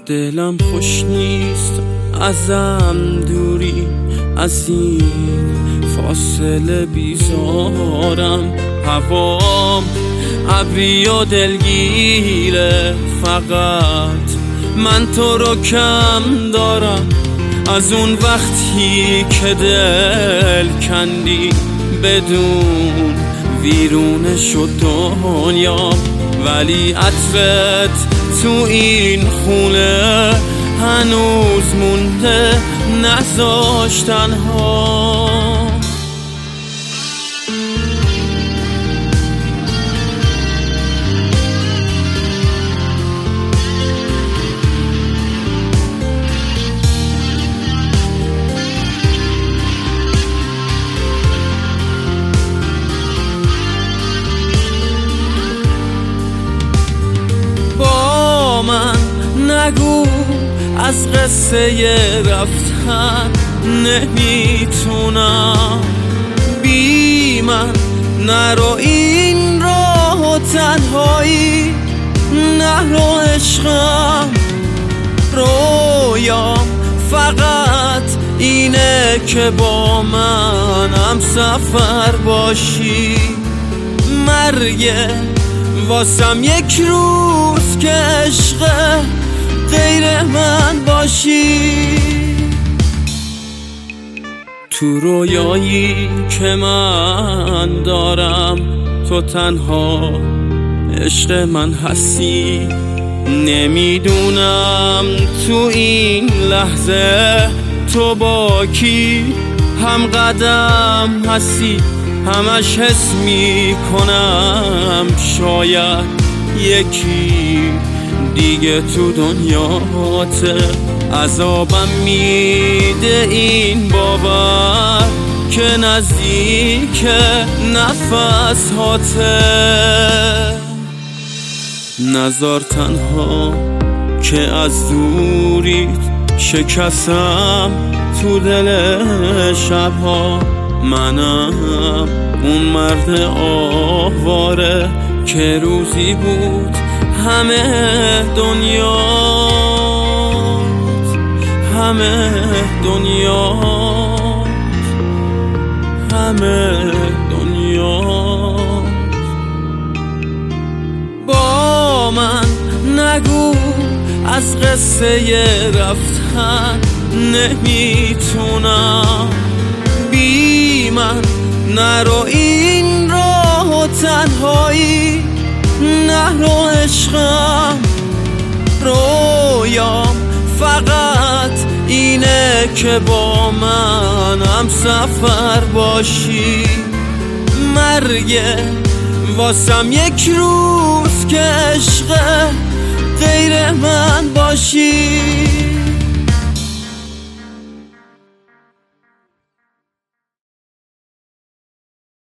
دلم خوش نیست ازم دوری، از این فاصله بیزارم. هوام ابری و دلگیره، فقط من تو رو کم دارم. از اون وقتی که دل کندی بدون ویرونه شد دنیا، ولی عطرت تو این خونه هنوز مونده، نذاش تنها. من نگو از قصه رفتن، نمیتونم بی من نرو این راه و تنهایی، نرو عشقم. رویام فقط اینه که با من هم سفر باشی، مرگه واسم یک روز که عشق غیر من باشی. تو رویایی که من دارم تو تنها عشق من هستی، نمیدونم تو این لحظه تو با کی هم قدم هستی. همش حس میکنم شاید یکی دیگه تو دنیاته، عذابم میده این باور که نزدیک نفس هاته. نذار تنها که از دوریت شکستم تو دل شبها، منم اون مرد آواره که روزی بود همه دنیات، همه دنیات، همه دنیات. با من نگو از قصه رفتن، نمیتونم بی من نرو این راه و تنهایی، نرو عشقم. رویام فقط اینه که با من هم سفر باشی، مرگه واسم یک روز که عشق غیر من باشی.